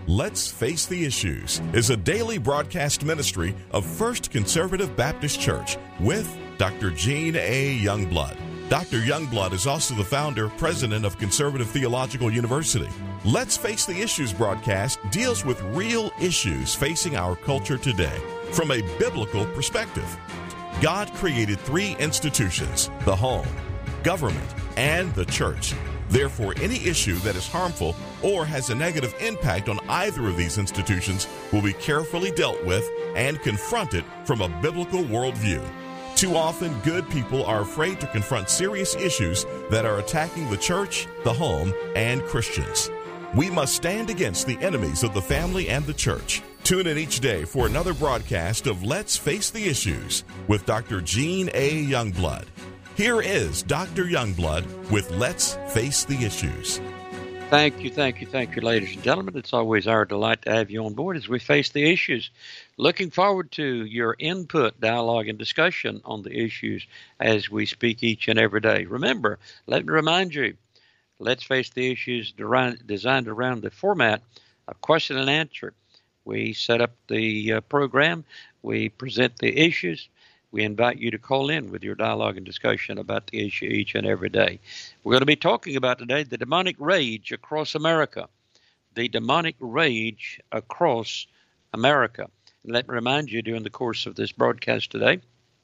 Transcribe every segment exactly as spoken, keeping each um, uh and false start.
Let's Face the Issues is a daily broadcast ministry of First Conservative Baptist Church with Doctor Gene A. Youngblood. Doctor Youngblood is also the founder, president of Conservative Theological University. Let's Face the Issues broadcast deals with real issues facing our culture today from a biblical perspective. God created three institutions: the home, government, and the church. Therefore, any issue that is harmful or has a negative impact on either of these institutions will be carefully dealt with and confronted from a biblical worldview. Too often, good people are afraid to confront serious issues that are attacking the church, the home, and Christians. We must stand against the enemies of the family and the church. Tune in each day for another broadcast of Let's Face the Issues with Doctor Gene A. Youngblood. Here is Doctor Youngblood with Let's Face the Issues. Thank you, thank you, thank you, ladies and gentlemen. It's always our delight to have you on board as we face the issues. Looking forward to your input, dialogue, and discussion on the issues as we speak each and every day. Remember, let me remind you, Let's Face the Issues designed around the format of question and answer. We set up the uh, program, we present the issues. We invite you to call in with your dialogue and discussion about the issue each and every day. We're going to be talking about today the demonic rage across America. The demonic rage across America. And let me remind you, during the course of this broadcast today,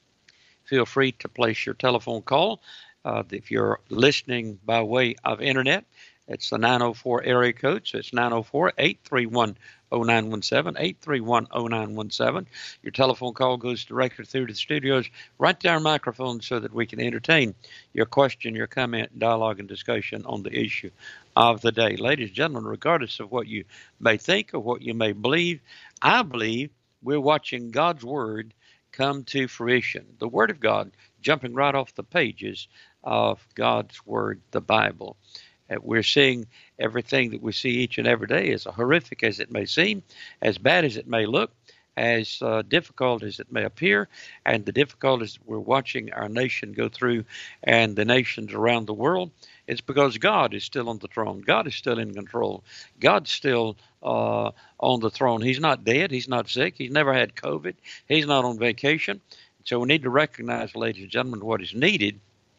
feel free to place your telephone call. Uh, if you're listening by way of internet, it's the nine oh four area code, so it's nine oh four, eight three one, oh nine one seven, eight three one, oh nine one seven. Your telephone call goes directly through to the studios, right to our microphone, so that we can entertain your question, your comment, dialogue, and discussion on the issue of the day. Ladies and gentlemen, regardless of what you may think or what you may believe, I believe we're watching God's Word come to fruition. The Word of God jumping right off the pages of God's Word, the Bible. We're seeing everything that we see each and every day, as horrific as it may seem, as bad as it may look, as uh, difficult as it may appear, and the difficulties we're watching our nation go through and the nations around the world. It's because God is still on the throne. God is still in control. God's still uh, on the throne. He's not dead. He's not sick. He's never had COVID. He's not on vacation. So we need to recognize, ladies and gentlemen, what is needed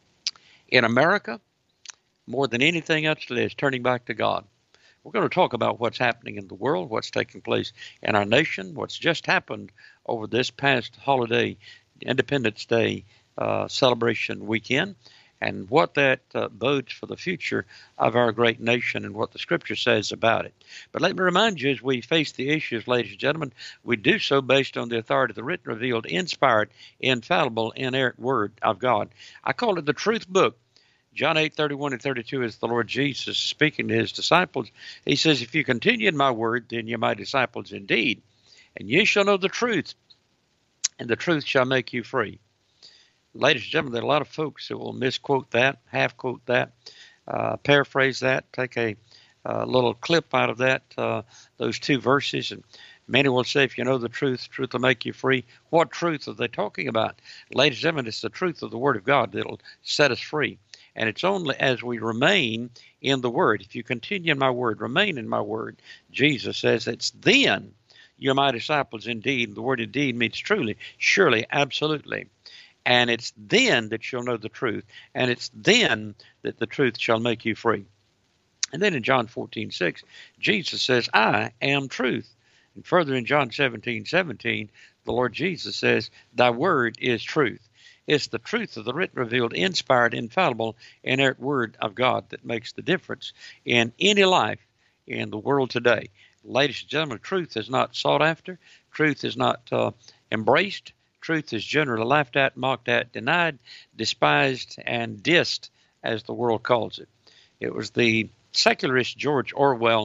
in America more than anything else today is turning back to God. We're going to talk about what's happening in the world, what's taking place in our nation, what's just happened over this past holiday, Independence Day uh, celebration weekend, and what that uh, bodes for the future of our great nation and what the Scripture says about it. But let me remind you, as we face the issues, ladies and gentlemen, we do so based on the authority of the written, revealed, inspired, infallible, inerrant Word of God. I call it the Truth Book. John eight, thirty-one and thirty-two is the Lord Jesus speaking to his disciples. He says, if you continue in my word, then you're my disciples indeed. And ye shall know the truth, and the truth shall make you free. Ladies and gentlemen, there are a lot of folks who will misquote that, half-quote that, uh, paraphrase that, take a uh, little clip out of that, uh, those two verses, and many will say, if you know the truth, truth will make you free. What truth are they talking about? Ladies and gentlemen, it's the truth of the Word of God that will set us free. And it's only as we remain in the Word. If you continue in my Word, remain in my Word, Jesus says, it's then you're my disciples indeed. And the word indeed means truly, surely, absolutely. And it's then that you'll know the truth. And it's then that the truth shall make you free. And then in John fourteen, six, Jesus says, I am truth. And further in John seventeen, seventeen, the Lord Jesus says, thy word is truth. It's the truth of the written, revealed, inspired, infallible, inerrant Word of God that makes the difference in any life in the world today. Ladies and gentlemen, truth is not sought after. Truth is not uh, embraced. Truth is generally laughed at, mocked at, denied, despised, and dissed, as the world calls it. It was the secularist George Orwell,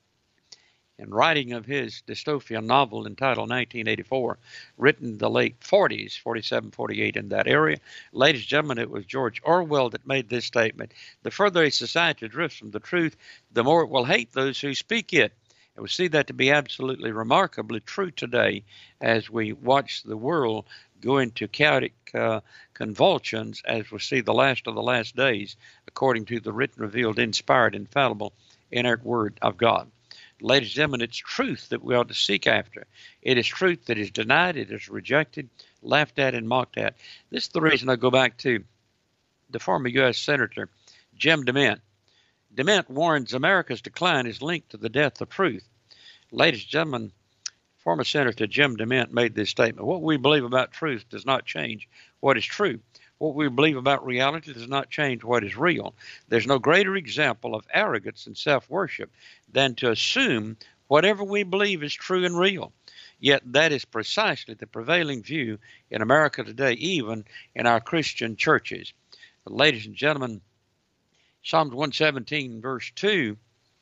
in writing of his dystopian novel entitled nineteen eighty-four, written in the late forties, forty-seven, forty-eight, in that area. Ladies and gentlemen, it was George Orwell that made this statement. The further a society drifts from the truth, the more it will hate those who speak it. And we see that to be absolutely remarkably true today as we watch the world go into chaotic uh, convulsions as we see the last of the last days, according to the written, revealed, inspired, infallible, inerrant Word of God. Ladies and gentlemen, it's truth that we ought to seek after. It is truth that is denied, it is rejected, laughed at, and mocked at. This is the reason I go back to the former U S Senator Jim DeMint. DeMint warns America's decline is linked to the death of truth. Ladies and gentlemen, former Senator Jim DeMint made this statement. What we believe about truth does not change what is true. What we believe about reality does not change what is real. There's no greater example of arrogance and self-worship than to assume whatever we believe is true and real. Yet that is precisely the prevailing view in America today, even in our Christian churches. But ladies and gentlemen, Psalms one seventeen verse two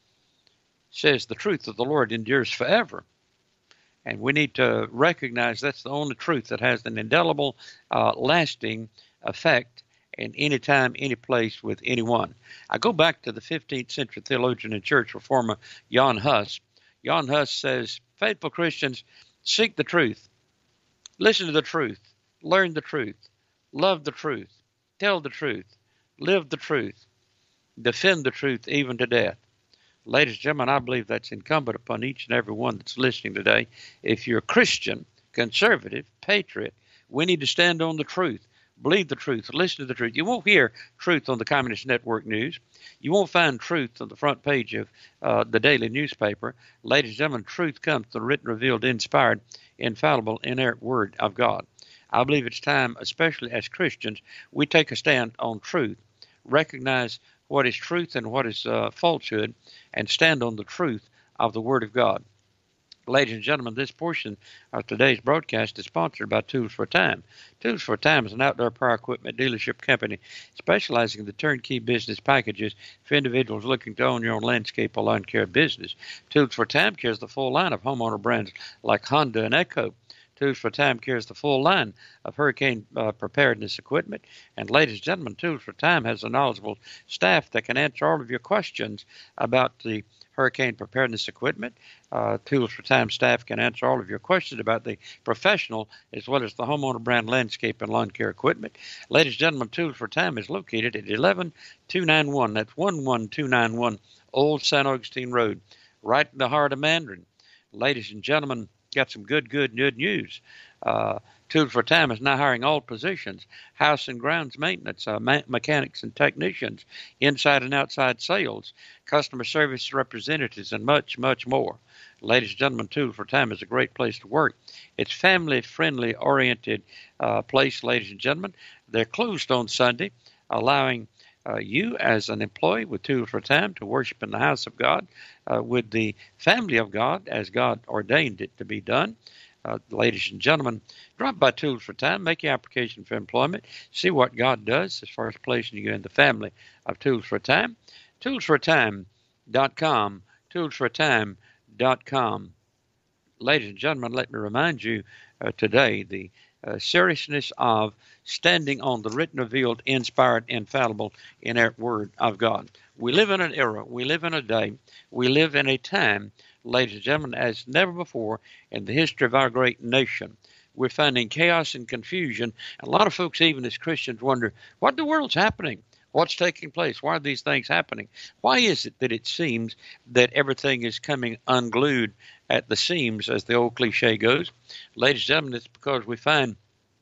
says the truth of the Lord endures forever. And we need to recognize that's the only truth that has an indelible, uh, lasting effect in any time, any place, with anyone. I go back to the fifteenth century theologian and church reformer Jan Hus. Jan Hus says, faithful Christians, seek the truth, listen to the truth, learn the truth, love the truth, tell the truth, live the truth, defend the truth even to death. Ladies and gentlemen, I believe that's incumbent upon each and every one that's listening today. If you're a Christian, conservative, patriot, we need to stand on the truth. Believe the truth. Listen to the truth. You won't hear truth on the Communist Network News. You won't find truth on the front page of uh, the daily newspaper. Ladies and gentlemen, truth comes from the written, revealed, inspired, infallible, inerrant Word of God. I believe it's time, especially as Christians, we take a stand on truth, recognize what is truth and what is uh, falsehood, and stand on the truth of the Word of God. Ladies and gentlemen, this portion of today's broadcast is sponsored by Tools for Time. Tools for Time is an outdoor power equipment dealership company specializing in the turnkey business packages for individuals looking to own your own landscape or lawn care business. Tools for Time carries the full line of homeowner brands like Honda and Echo. Tools for Time carries the full line of hurricane uh, preparedness equipment. And ladies and gentlemen, Tools for Time has a knowledgeable staff that can answer all of your questions about the hurricane preparedness equipment. Uh, Tools for Time staff can answer all of your questions about the professional as well as the homeowner brand landscape and lawn care equipment. Ladies and gentlemen, Tools for Time is located at eleven two ninety-one. That's one one two nine one Old San Augustine Road, right in the heart of Mandarin. Ladies and gentlemen, got some good, good, good news. Uh, Tools for Time is now hiring all positions: house and grounds maintenance, uh, ma- mechanics and technicians, inside and outside sales, customer service representatives, and much, much more. Ladies and gentlemen, Tools for Time is a great place to work. It's family-friendly oriented uh, place, ladies and gentlemen. They're closed on Sunday, allowing uh, you as an employee with Tools for Time to worship in the house of God uh, with the family of God as God ordained it to be done. Uh, ladies and gentlemen, drop by Tools for Time, make your application for employment, see what God does as far as placing you in the family of Tools for Time. tools for time dot com, tools for time dot com. Ladies and gentlemen, let me remind you uh, today the uh, seriousness of standing on the written, revealed, inspired, infallible, inerrant Word of God. We live in an era, we live in a day, we live in a time, ladies and gentlemen, as never before in the history of our great nation. We're finding chaos and confusion. A lot of folks, even as Christians, wonder, what in the world's happening? What's taking place? Why are these things happening? Why is it that it seems that everything is coming unglued at the seams, as the old cliche goes? Ladies and gentlemen, it's because we find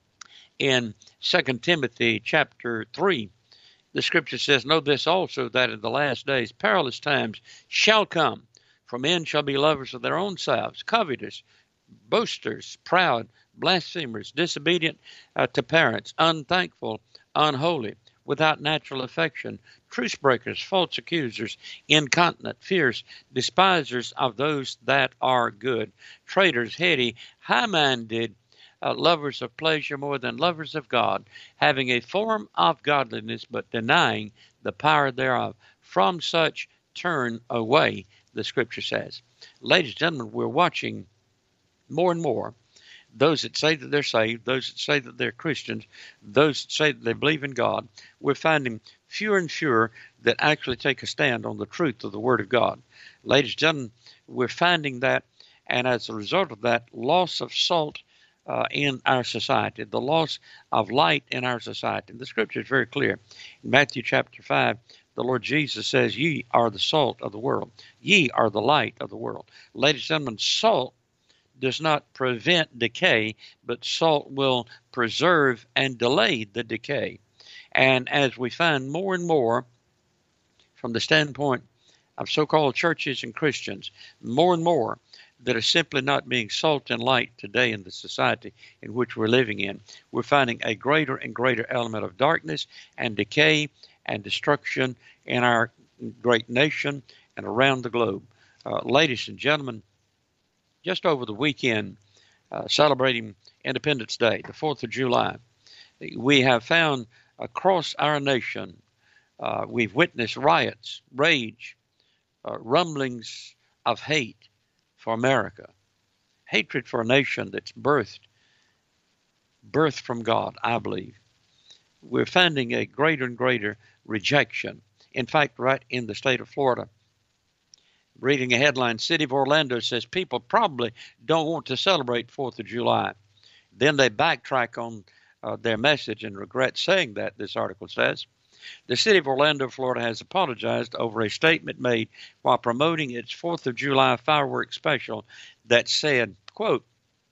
in Second Timothy chapter three, the scripture says, know this also, that in the last days perilous times shall come. For men shall be lovers of their own selves, covetous, boasters, proud, blasphemers, disobedient uh, to parents, unthankful, unholy, without natural affection, truce breakers, false accusers, incontinent, fierce, despisers of those that are good, traitors, heady, high-minded, uh, lovers of pleasure more than lovers of God, having a form of godliness but denying the power thereof. From such turn away, the scripture says. Ladies and gentlemen, we're watching more and more those that say that they're saved, those that say that they're Christians, those that say that they believe in God. We're finding fewer and fewer that actually take a stand on the truth of the Word of God. Ladies and gentlemen, we're finding that, and as a result of that, loss of salt uh, in our society, the loss of light in our society. And the scripture is very clear. In Matthew chapter five, The Lord Jesus says, ye are the salt of the world. Ye are the light of the world. Ladies and gentlemen, salt does not prevent decay, but salt will preserve and delay the decay. And as we find more and more from the standpoint of so-called churches and Christians, more and more that are simply not being salt and light today in the society in which we're living in, we're finding a greater and greater element of darkness and decay and destruction in our great nation and around the globe. Uh, ladies and gentlemen, just over the weekend, uh, celebrating Independence Day, the fourth of July, we have found across our nation, uh, we've witnessed riots, rage, uh, rumblings of hate for America, hatred for a nation that's birthed, birthed from God, I believe. We're finding a greater and greater rejection. In fact, right in the state of Florida, reading a headline, City of Orlando says people probably don't want to celebrate fourth of July. Then they backtrack on uh, their message and regret saying that, this article says. The City of Orlando, Florida has apologized over a statement made while promoting its fourth of July fireworks special that said, quote,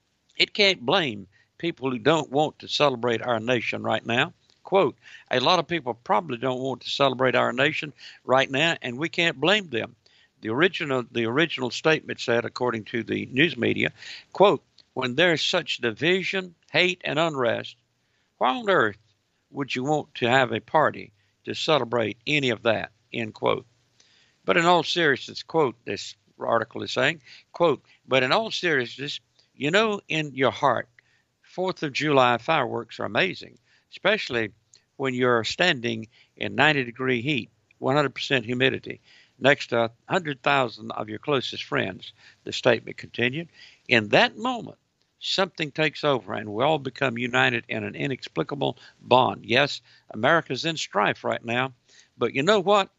it can't blame people who don't want to celebrate our nation right now. Quote, a lot of people probably don't want to celebrate our nation right now, and we can't blame them. The original, the original statement said, according to the news media, quote, when there's such division, hate, and unrest, why on earth would you want to have a party to celebrate any of that, end quote. But in all seriousness, quote, this article is saying, quote, but in all seriousness, you know in your heart, fourth of July fireworks are amazing, especially when you're standing in ninety degree heat, one hundred percent humidity, next to one hundred thousand of your closest friends, the statement continued. In that moment, something takes over and we all become united in an inexplicable bond. Yes, America's in strife right now, but you know what?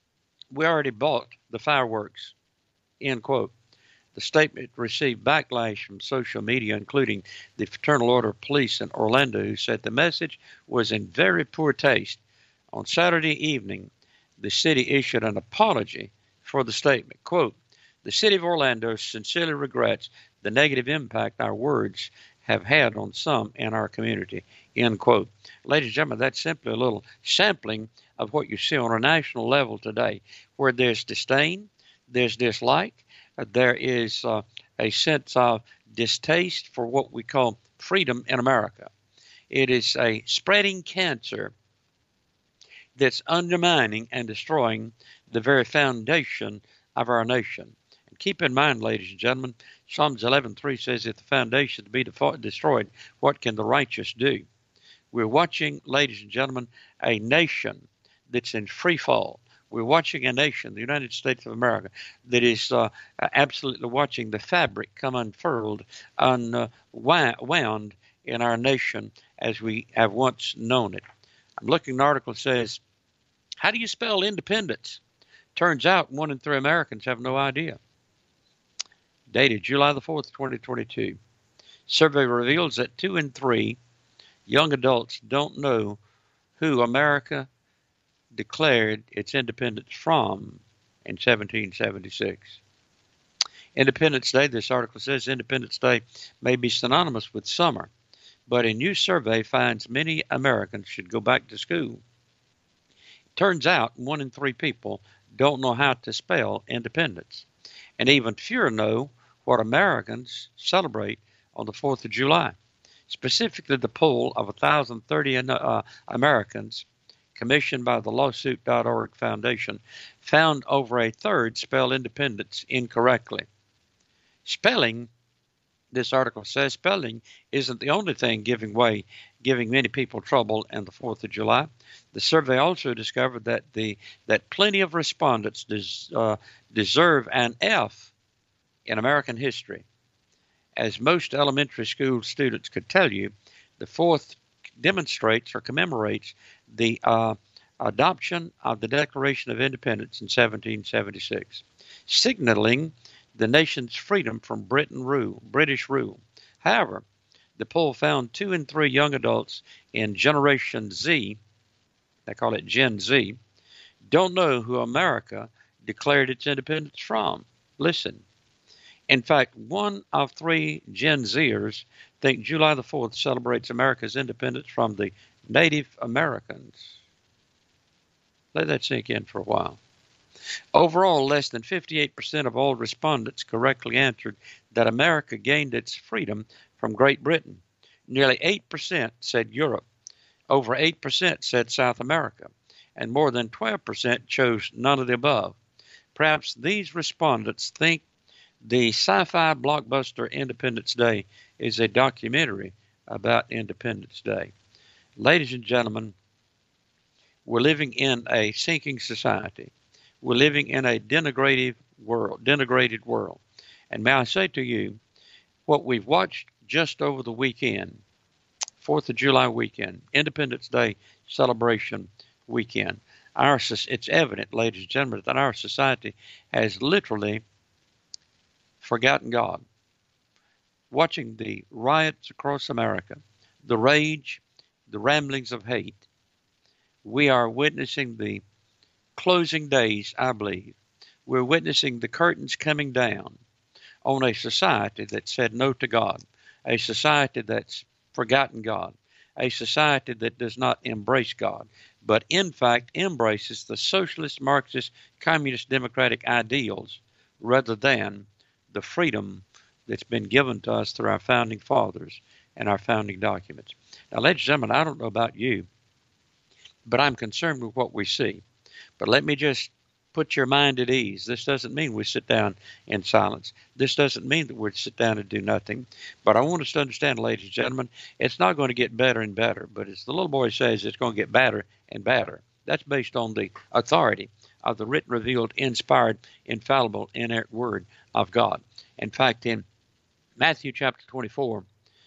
We already bought the fireworks, end quote. The statement received backlash from social media, including the Fraternal Order of Police in Orlando, who said the message was in very poor taste. On Saturday evening, the city issued an apology for the statement. Quote, the City of Orlando sincerely regrets the negative impact our words have had on some in our community, end quote. Ladies and gentlemen, that's simply a little sampling of what you see on a national level today, where there's disdain, there's dislike, uh, there is uh, a sense of distaste for what we call freedom in America. It is a spreading cancer that's undermining and destroying the very foundation of our nation. And keep in mind, ladies and gentlemen, Psalms eleven three says, if the foundation be destroyed, what can the righteous do? We're watching, ladies and gentlemen, a nation that's in free fall. We're watching a nation, the United States of America, that is uh, absolutely watching the fabric come unfurled, unwound in our nation as we have once known it. I'm looking at an article that says, how do you spell independence? Turns out one in three Americans have no idea. Dated July the fourth, twenty twenty-two. Survey reveals that two in three young adults don't know who America declared its independence from in seventeen seventy-six. Independence Day, this article says, Independence Day may be synonymous with summer, but a new survey finds many Americans should go back to school. Turns out one in three people don't know how to spell independence, and even fewer know what Americans celebrate on the fourth of July. Specifically, the poll of one thousand thirty uh, Americans commissioned by the lawsuit dot org Foundation found over a third spell independence incorrectly. Spelling, this article says, spelling isn't the only thing giving way, giving many people trouble on the fourth of July. The survey also discovered that the that plenty of respondents des, uh, deserve an F in American history. As most elementary school students could tell you, the fourth demonstrates or commemorates the uh, adoption of the Declaration of Independence in seventeen seventy-six, signaling the nation's freedom from Britain rule, British rule. However, the poll found two in three young adults in Generation Z, they call it Gen Z, don't know who America declared its independence from. Listen. In fact, one of three Gen Zers think July the fourth celebrates America's independence from the Native Americans. Let that sink in for a while. Overall, less than fifty-eight percent of all respondents correctly answered that America gained its freedom from Great Britain. Nearly eight percent said Europe. Over eight percent said South America. And more than twelve percent chose none of the above. Perhaps these respondents think the sci-fi blockbuster Independence Day is a documentary about Independence Day. Ladies and gentlemen, we're living in a sinking society. We're living in a denigrated world, denigrated world. And may I say to you, what we've watched just over the weekend, fourth of July weekend, Independence Day celebration weekend, our, it's evident, ladies and gentlemen, that our society has literally forgotten God. Watching the riots across America, the rage, the ramblings of hate, we are witnessing the closing days, I believe. We're witnessing the curtains coming down on a society that said no to God, a society that's forgotten God, a society that does not embrace God, but in fact embraces the socialist, Marxist, communist, democratic ideals rather than the freedom that's been given to us through our founding fathers and our founding documents. Now, ladies and gentlemen, I don't know about you, but I'm concerned with what we see. But let me just put your mind at ease. This doesn't mean we sit down in silence. This doesn't mean that we sit down and do nothing. But I want us to understand, ladies and gentlemen, it's not going to get better and better. But as the little boy says, it's going to get better and better. That's based on the authority of the written, revealed, inspired, infallible, inerrant word of God. In fact, in Matthew chapter twenty-four,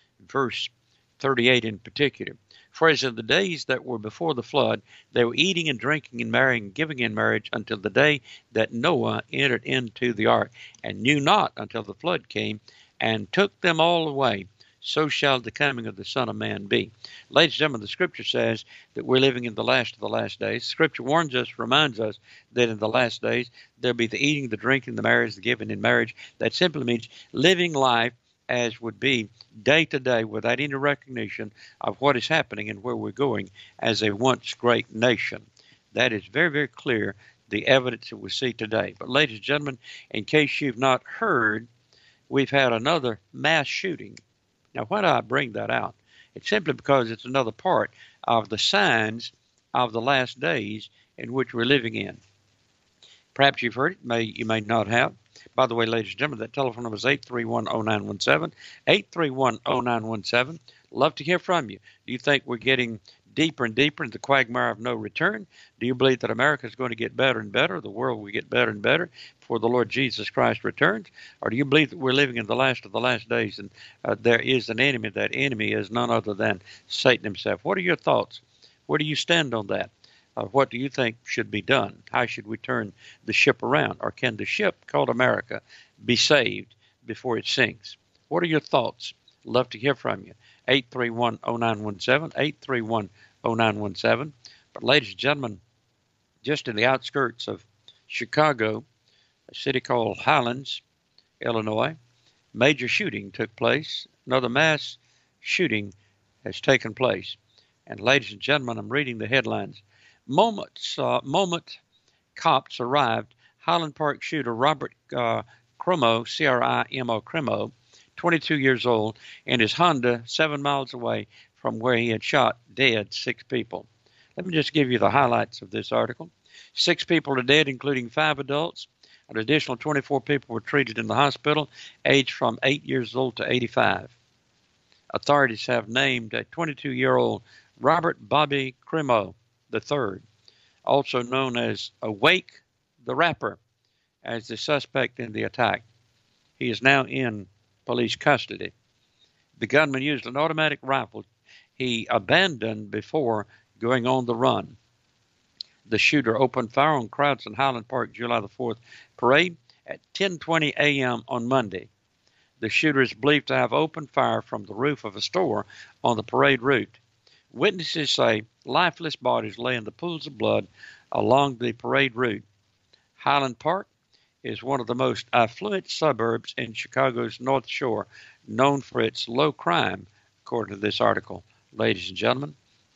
verse thirty-eight in particular, for as in the days that were before the flood, they were eating and drinking and marrying and giving in marriage until the day that Noah entered into the ark, and knew not until the flood came and took them all away. So shall the coming of the Son of Man be. Ladies and gentlemen, the Scripture says that we're living in the last of the last days. Scripture warns us, reminds us that in the last days there'll be the eating, the drinking, the marriage, the giving in marriage. That simply means living life as would be day to day without any recognition of what is happening and where we're going as a once great nation. That is very, very clear, the evidence that we see today. But ladies and gentlemen, in case you've not heard, we've had another mass shooting. Now, why do I bring that out? It's simply because it's another part of the signs of the last days in which we're living in. Perhaps you've heard it, may you may not have. By the way, ladies and gentlemen, that telephone number is eight three one, oh nine one seven, eight three one, oh nine one seven. Love to hear from you. Do you think we're getting deeper and deeper into the quagmire of no return? Do you believe that America is going to get better and better, the world will get better and better before the Lord Jesus Christ returns? Or do you believe that we're living in the last of the last days and uh, there is an enemy? That enemy is none other than Satan himself. What are your thoughts? Where do you stand on that? Uh, what do you think should be done? How should we turn the ship around? Or can the ship called America be saved before it sinks? What are your thoughts? Love to hear from you. eight three one, oh nine one seven, eight three one, oh nine one seven. But ladies and gentlemen, just in the outskirts of Chicago, a city called Highlands, Illinois, major shooting took place. Another mass shooting has taken place. And ladies and gentlemen, I'm reading the headlines. Moments, uh, moment cops arrived. Highland Park shooter Robert uh, Crimo, C R I M O, Crimo, twenty-two years old, in his Honda seven miles away from where he had shot dead six people. Let me just give you the highlights of this article. Six people are dead, including five adults. An additional twenty-four people were treated in the hospital, aged from eight years old to eighty-five. Authorities have named a twenty-two-year-old Robert Bobby Crimo the third, also known as Awake the Rapper, as the suspect in the attack. He is now in police custody. The gunman used an automatic rifle he abandoned before going on the run. The shooter opened fire on crowds in Highland Park July the fourth parade at ten twenty a.m. on Monday. The shooter is believed to have opened fire from the roof of a store on the parade route. Witnesses say lifeless bodies lay in the pools of blood along the parade route. Highland Park is one of the most affluent suburbs in Chicago's North Shore, known for its low crime, according to this article. Ladies and gentlemen,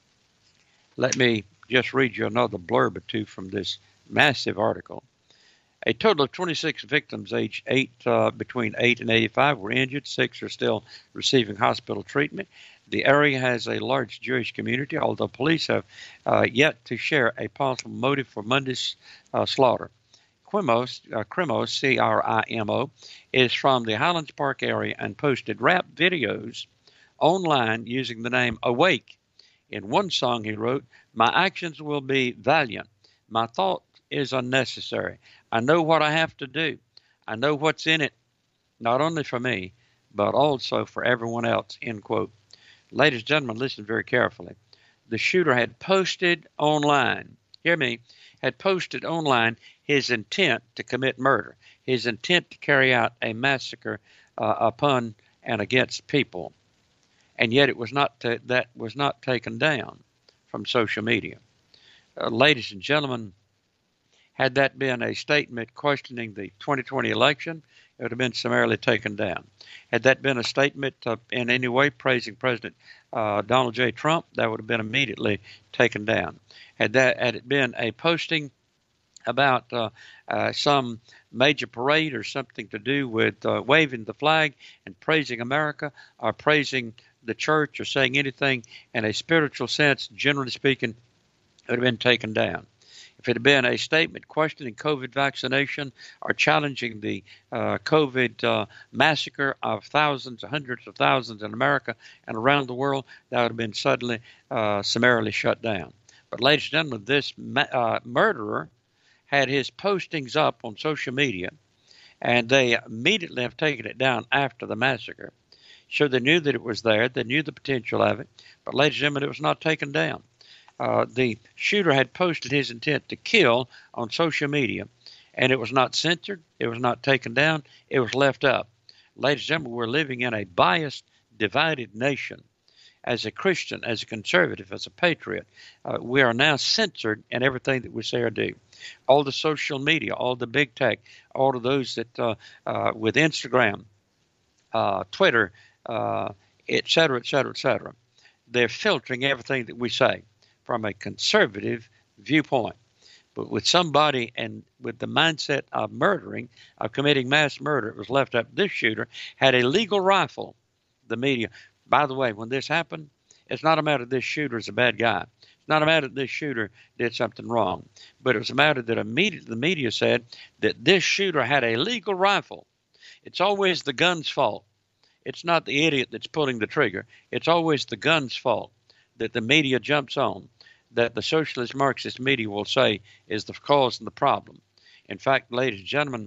let me just read you another blurb or two from this massive article. A total of twenty-six victims aged eight, uh, between eight and eighty-five were injured. Six are still receiving hospital treatment. The area has a large Jewish community, although police have uh, yet to share a possible motive for Monday's uh, slaughter. Crimos, uh, Crimos, C R I M O, is from the Highlands Park area and posted rap videos online using the name Awake. In one song he wrote, "My actions will be valiant. My thought is unnecessary. I know what I have to do. I know what's in it, not only for me, but also for everyone else," end quote. Ladies and gentlemen, listen very carefully. The shooter had posted online, hear me, had posted online his intent to commit murder, his intent to carry out a massacre uh, upon and against people. And yet it was not ta- that was not taken down from social media. Uh, ladies and gentlemen, had that been a statement questioning the twenty twenty election, it would have been summarily taken down. Had that been a statement uh, in any way praising President uh, Donald J. Trump, that would have been immediately taken down. Had that had it been a posting about uh, uh, some major parade or something to do with uh, waving the flag and praising America or praising the church or saying anything in a spiritual sense, generally speaking, it would have been taken down. If it had been a statement questioning COVID vaccination or challenging the uh, COVID uh, massacre of thousands, hundreds of thousands in America and around the world, that would have been suddenly uh, summarily shut down. But ladies and gentlemen, this ma- uh, murderer had his postings up on social media, and they immediately have taken it down after the massacre. So they knew that it was there. They knew the potential of it. But ladies and gentlemen, it was not taken down. Uh, the shooter had posted his intent to kill on social media, and it was not censored. It was not taken down. It was left up. Ladies and gentlemen, we're living in a biased, divided nation. As a Christian, as a conservative, as a patriot, uh, we are now censored in everything that we say or do. All the social media, all the big tech, all of those that uh, uh, with Instagram, uh, Twitter, uh, et cetera, et cetera, et cetera, they're filtering everything that we say from a conservative viewpoint. But with somebody and with the mindset of murdering, of committing mass murder, it was left up. This shooter had a legal rifle. The media, by the way, when this happened, it's not a matter this shooter is a bad guy. It's not a matter that this shooter did something wrong. But it was a matter that immediately the media said that this shooter had a legal rifle. It's always the gun's fault. It's not the idiot that's pulling the trigger. It's always the gun's fault that the media jumps on, that the socialist Marxist media will say is the cause and the problem. In fact, ladies and gentlemen,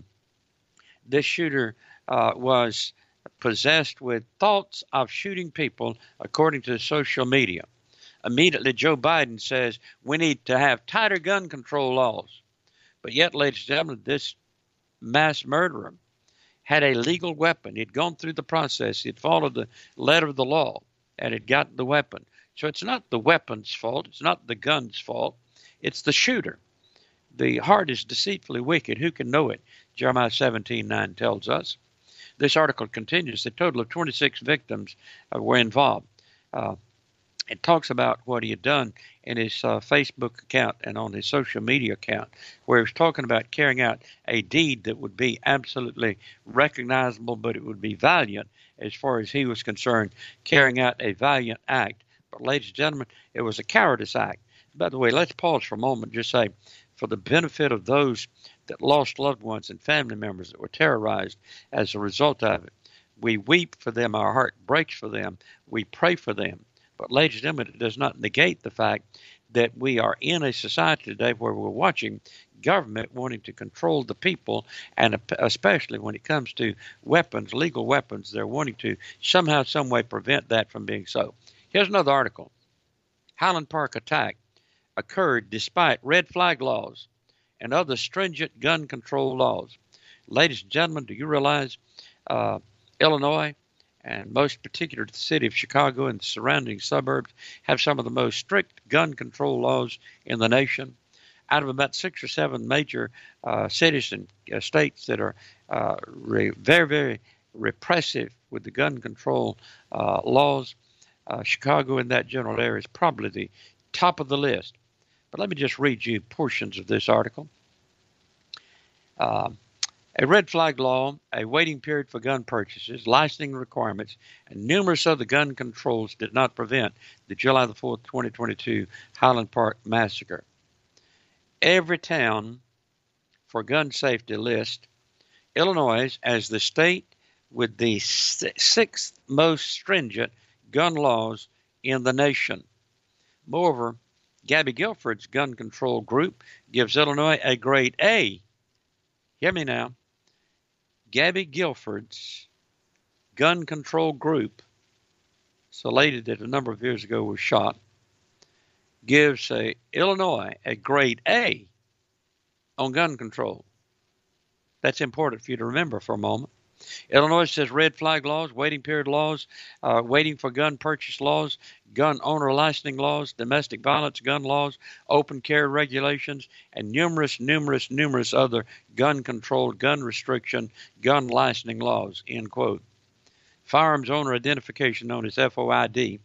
this shooter uh, was possessed with thoughts of shooting people according to social media. Immediately, Joe Biden says we need to have tighter gun control laws. But yet, ladies and gentlemen, this mass murderer had a legal weapon. He'd gone through the process. He'd followed the letter of the law, and had gotten the weapon. So it's not the weapon's fault. It's not the gun's fault. It's the shooter. The heart is deceitfully wicked. Who can know it? Jeremiah seventeen nine tells us. This article continues. A total of twenty-six victims uh, were involved. Uh, it talks about what he had done in his uh, Facebook account and on his social media account, where he was talking about carrying out a deed that would be absolutely recognizable, but it would be valiant as far as he was concerned, carrying out a valiant act. But ladies and gentlemen, it was a cowardice act. By the way, let's pause for a moment and just say, for the benefit of those that lost loved ones and family members that were terrorized as a result of it, we weep for them. Our heart breaks for them. We pray for them. But ladies and gentlemen, it does not negate the fact that we are in a society today where we're watching government wanting to control the people, and especially when it comes to weapons, legal weapons, they're wanting to somehow, some way prevent that from being so. Here's another article. Highland Park attack occurred despite red flag laws and other stringent gun control laws. Ladies and gentlemen, do you realize uh, Illinois, and most particular the city of Chicago and the surrounding suburbs, have some of the most strict gun control laws in the nation? out of about six or seven major uh, cities and uh, states that are uh, re- very, very repressive with the gun control uh, laws. Uh, Chicago in that general area is probably the top of the list. But let me just read you portions of this article. Uh, a red flag law, a waiting period for gun purchases, licensing requirements, and numerous other gun controls did not prevent the July the fourth, twenty twenty-two Highland Park massacre. Every town for gun safety list Illinois as the state with the sixth most stringent gun laws in the nation. Moreover, Gabby Guilford's gun control group gives Illinois a grade A. Hear me now. Gabby Guilford's gun control group, it's a lady that a number of years ago was shot, gives a, Illinois a grade A on gun control. That's important for you to remember for a moment. Illinois says red flag laws, waiting period laws, uh, waiting for gun purchase laws, gun owner licensing laws, domestic violence gun laws, open carry regulations, and numerous, numerous, numerous other gun control, gun restriction, gun licensing laws, end quote. Firearms owner identification, known as F O I D,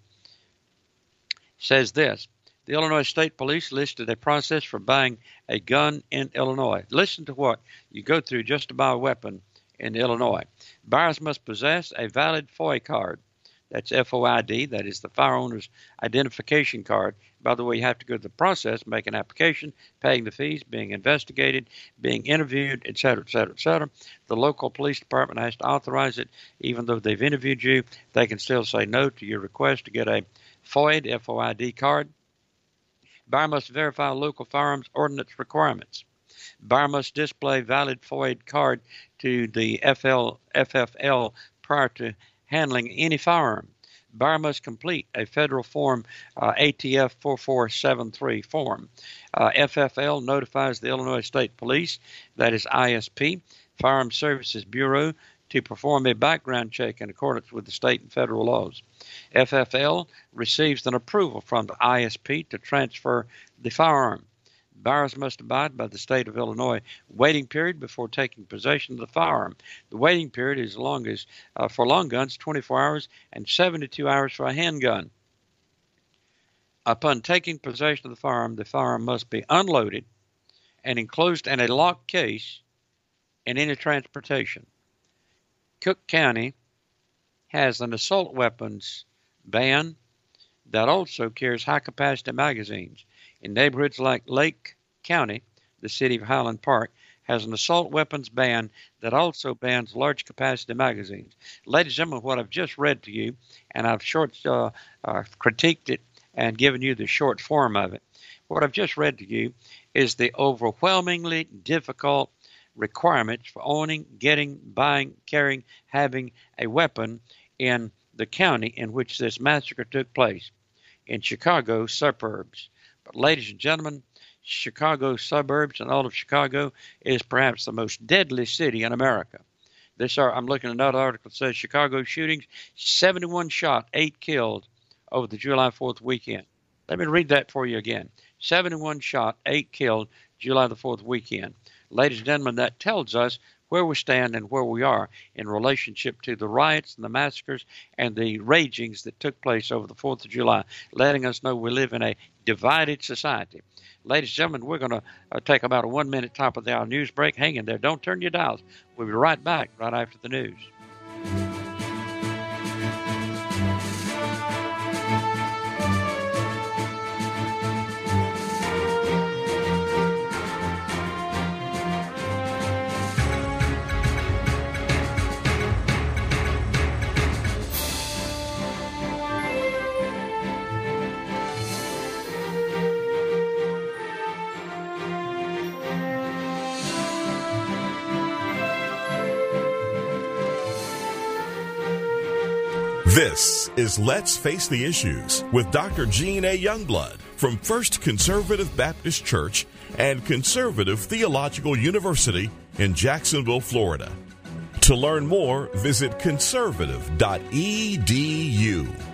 says this. The Illinois State Police listed a process for buying a gun in Illinois. Listen to what you go through just to buy a weapon in Illinois. Buyers must possess a valid F O I card. That's F O I D. That is the fire owner's identification card. By the way, you have to go through the process, make an application, paying the fees, being investigated, being interviewed, et cetera, et cetera, et cetera. The local police department has to authorize it. Even though they've interviewed you, they can still say no to your request to get a F O I D, F O I D card. Buyer must verify local firearms ordinance requirements. Buyer must display valid F O I D card to the F F L prior to handling any firearm. Buyer must complete a federal form, uh, A T F four four seven three form. Uh, F F L notifies the Illinois State Police, that is I S P, Firearms Services Bureau, to perform a background check in accordance with the state and federal laws. F F L receives an approval from the I S P to transfer the firearm. Buyers must abide by the state of Illinois waiting period before taking possession of the firearm. The waiting period is long as uh, for long guns, twenty-four hours, and seventy-two hours for a handgun. Upon taking possession of the firearm, the firearm must be unloaded and enclosed in a locked case in any transportation. Cook County has an assault weapons ban that also carries high-capacity magazines. In neighborhoods like Lake County, the city of Highland Park has an assault weapons ban that also bans large-capacity magazines. Ladies and gentlemen, what I've just read to you, and I've short uh, uh, critiqued it and given you the short form of it, what I've just read to you is the overwhelmingly difficult requirements for owning, getting, buying, carrying, having a weapon in the county in which this massacre took place, in Chicago suburbs. But ladies and gentlemen, Chicago suburbs and all of Chicago is perhaps the most deadly city in America. This are, I'm looking at another article that says Chicago shootings, seventy-one shot, eight killed over the July fourth weekend. Let me read that for you again. seventy-one shot, eight killed, July the fourth weekend. Ladies and gentlemen, that tells us where we stand and where we are in relationship to the riots and the massacres and the ragings that took place over the fourth of July, letting us know we live in a divided society. Ladies and gentlemen, we're going to uh, take about a one-minute top of the hour news break. Hang in there. Don't turn your dials. We'll be right back right after the news. This is Let's Face the Issues with Doctor Gene A. Youngblood from First Conservative Baptist Church and Conservative Theological University in Jacksonville, Florida. To learn more, visit conservative dot e d u.